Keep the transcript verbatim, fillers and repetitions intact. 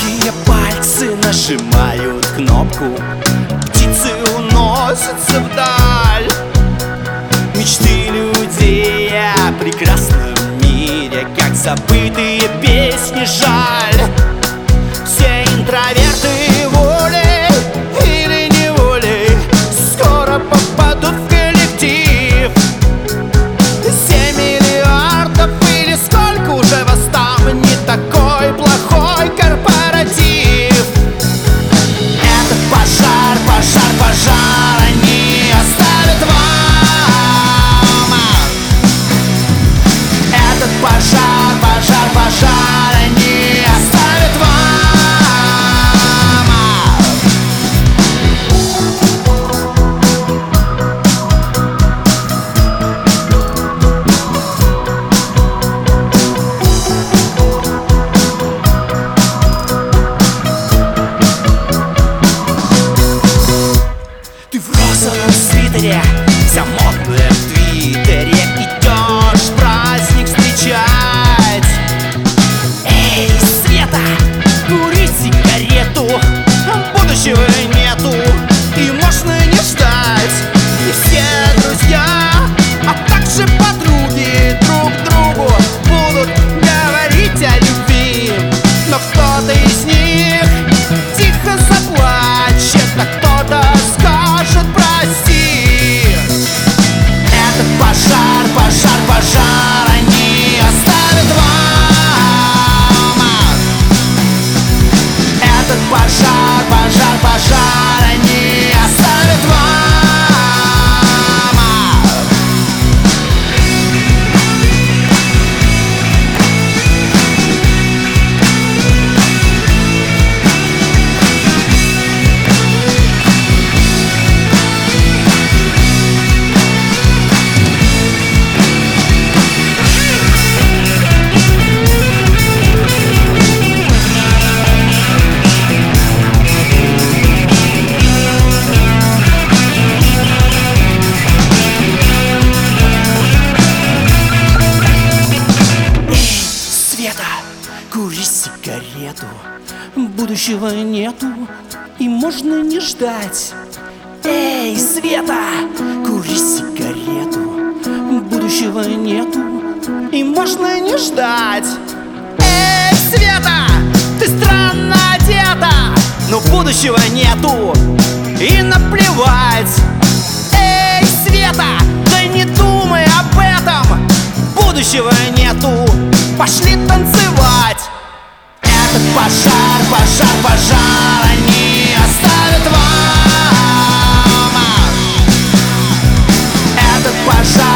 Тонкие пальцы нажимают кнопку, птицы уносятся вдаль. Мечты людей о прекрасном мире, как забытые песни, жаль. Все интроверты волей или неволей скоро попадут в коллектив. Семь миллиардов или сколько уже вас там, не такой плохой корпоратив. Этот пожар, пожар, пожар они оставят вам. Этот пожар, пожар, пожар они оставят вам. Ты в розовом свитере, вся модная в твиттере, идешь праздник встречать. Эй, Света, кури сигарету, будущего нету и можно не ждать. И все друзья, а также подруги друг другу будут говорить о любви. Но кто-то из них тихо заплачет, а кто-то скажет прости. Этот пожар, пожар, пожар они оставят вам. Этот пожар, пожар, пожар они оставят вам. Кури сигарету, будущего нету и можно не ждать. Эй, Света, кури сигарету, будущего нету и можно не ждать. Эй, Света, ты странно одета, но будущего нету и наплевать. Эй, Света, да не думай об этом, будущего нету, пошли танцевать. Этот пожар, пожар, пожар они оставят вам. Этот пожар